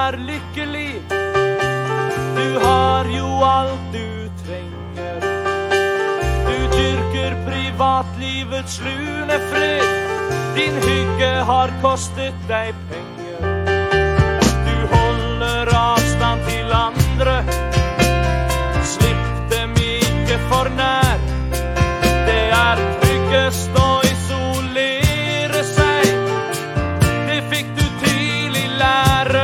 lykkelig. Du har jo alt du trenger. Du dyrker privatlivets lune fred. Din hygge har kostet deg penger. Du holder avstand til andre. Slipp dem ikke for nær. Det er tryggest å isolere seg. Det fikk du tidlig lære.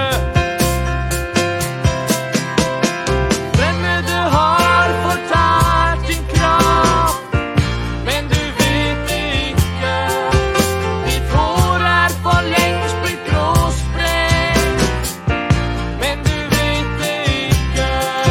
Fremmede har fortalt din kraft, men du vet det ikke. Ditt hår er for lengst blitt gråsprengt, men du vet det ikke.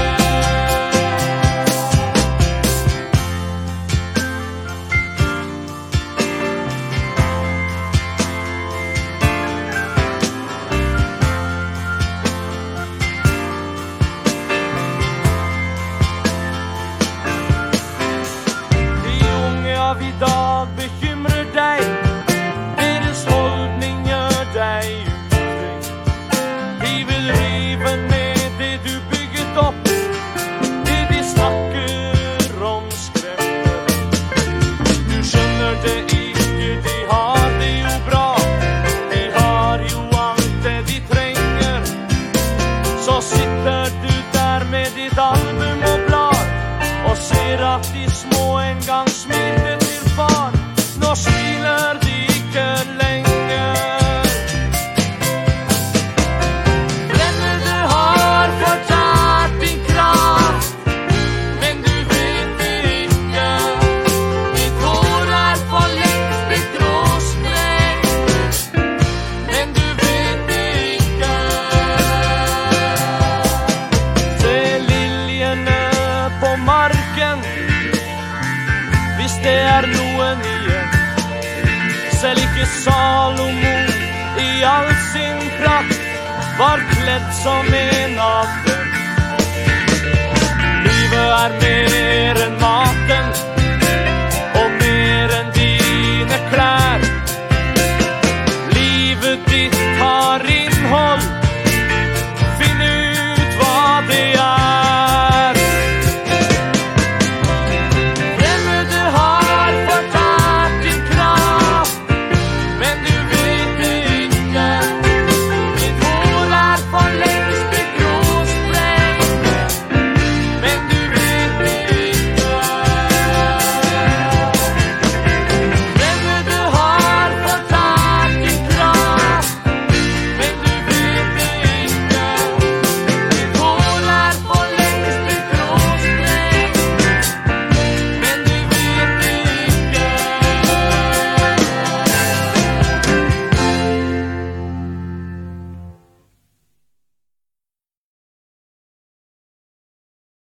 De unge av i dag bekymrer deg. Deres holdning gjør deg utrygg. De vil rive ned det du bygget opp. Det de snakker om skremmer. Du skjønner det ikke, de har det jo bra. De har jo alt det de trenger. Så sitter du der med ditt album og blad og ser at de små en gang smilte til far. Nå smiler de ikke lenger. Fremmede har fortalt din kraft, men du vet det ikke. Ditt hår er for lengst blitt gråsprengt, men du vet det ikke. Se liljene på marken, hvis det er noen igjen. Selv ikke Salomo i all sin prakt var kledd som en av dem. Livet er mer enn